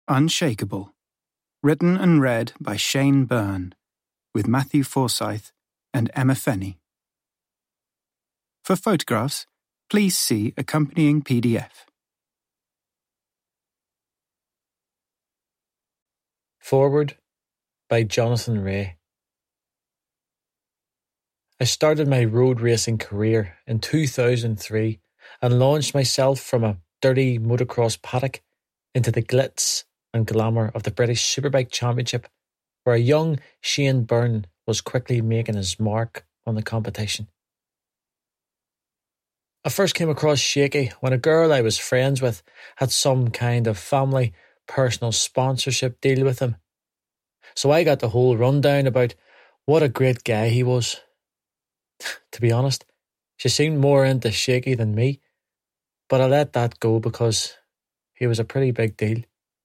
Unshakable, written and read by Shane Byrne, with Matthew Forsyth and Emma Fenny. For photographs, please see accompanying PDF. Forward by Jonathan Ray. I started my road racing career in 2003 and launched myself from a dirty motocross paddock into the glitz and glamour of the British Superbike Championship, where a young Shane Byrne was quickly making his mark on the competition. I first came across Shaky when a girl I was friends with had some kind of family personal sponsorship deal with him. So I got the whole rundown about what a great guy he was. To be honest, she seemed more into Shaky than me, but I let that go because he was a pretty big deal.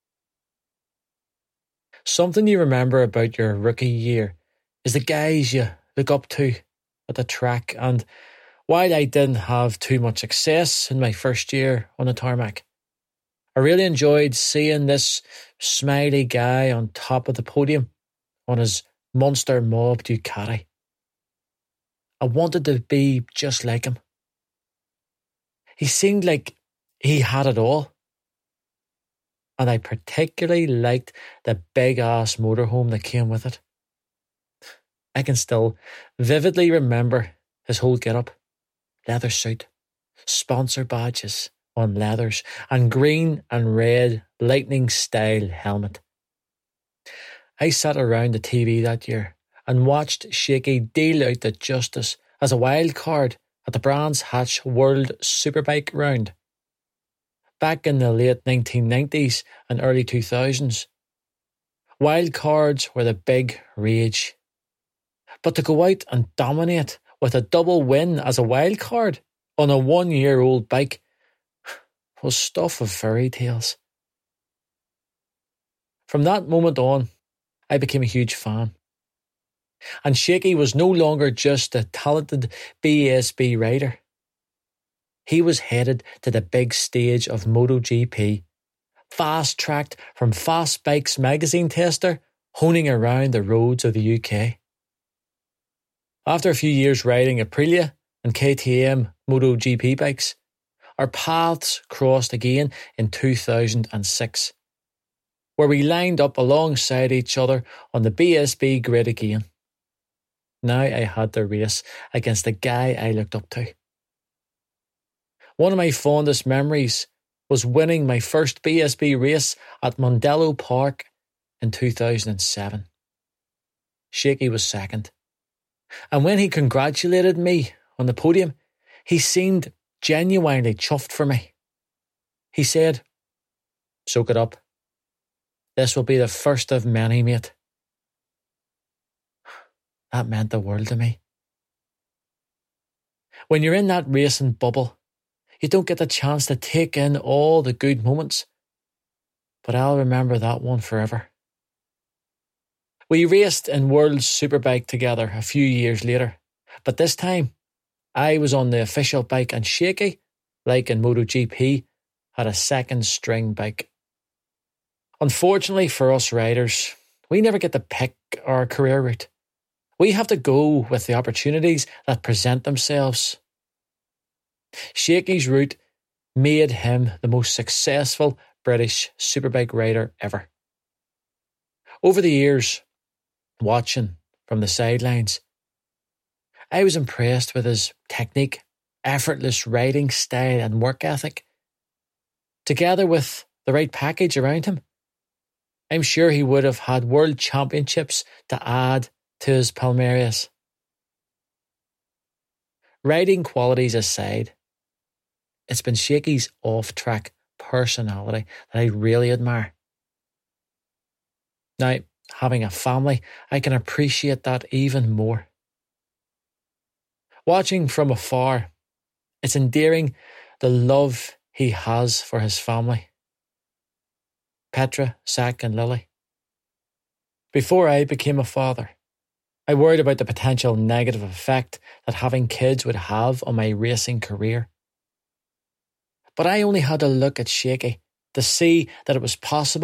Something you remember about your rookie year is the guys you look up to at the track, and while I didn't have too much success in my first year on the tarmac, I really enjoyed seeing this smiley guy on top of the podium on his monster mob Ducati. I wanted to be just like him. He seemed like he had it all. And I particularly liked the big-ass motorhome that came with it. I can still vividly remember his whole get-up. Leather suit, sponsor badges on leathers, and green and red lightning-style helmet. I sat around the TV that year and watched Shaky deal out the justice as a wild card at the Brands Hatch World Superbike Round. Back in the late 1990s and early 2000s, wild cards were the big rage. But to go out and dominate with a double win as a wild card on a 1-year-old bike was stuff of fairy tales. From that moment on, I became a huge fan. And Shaky was no longer just a talented BSB rider. He was headed to the big stage of MotoGP, fast-tracked from Fast Bikes magazine tester, honing around the roads of the UK. After a few years riding Aprilia and KTM MotoGP bikes, our paths crossed again in 2006, where we lined up alongside each other on the BSB grid again. Now I had to race against the guy I looked up to. One of my fondest memories was winning my first BSB race at Mondello Park in 2007. Shaky was second. And when he congratulated me on the podium, he seemed genuinely chuffed for me. He said, "Soak it up. This will be the first of many, mate." That meant the world to me. When you're in that racing bubble, you don't get the chance to take in all the good moments. But I'll remember that one forever. We raced in World Superbike together a few years later, but this time I was on the official bike and Shaky, like in MotoGP, had a second string bike. Unfortunately for us riders, we never get to pick our career route. We have to go with the opportunities that present themselves. Shaky's route made him the most successful British superbike rider ever. Over the years, watching from the sidelines, I was impressed with his technique, effortless riding style and work ethic. Together with the right package around him, I'm sure he would have had world championships to add to his palmares. Riding qualities aside, it's been Shaky's off-track personality that I really admire. Now, having a family, I can appreciate that even more. Watching from afar, it's endearing the love he has for his family. Petra, Zach and Lily. Before I became a father, I worried about the potential negative effect that having kids would have on my racing career. But I only had to look at Shaky to see that it was possible